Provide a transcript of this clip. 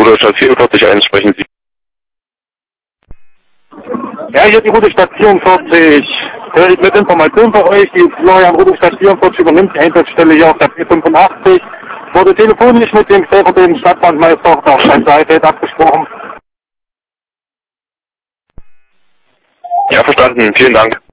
Rudolstadt 44.1, sprechen Sie. Ja, hier die Route Stadt 44. Höre ich mit Information für euch, die Florian Rudolstadt 44 übernimmt die Einsatzstelle hier auf der P85. Wurde telefonisch mit dem stellvertretenden Stadtbrandmeister auf der Seite abgesprochen. Ja, verstanden. Vielen Dank.